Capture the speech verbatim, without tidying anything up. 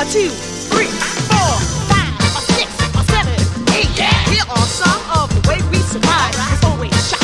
two, three, four, five, or six, or seven, eight. Yeah. Here are some of the way we survive. It's always shot.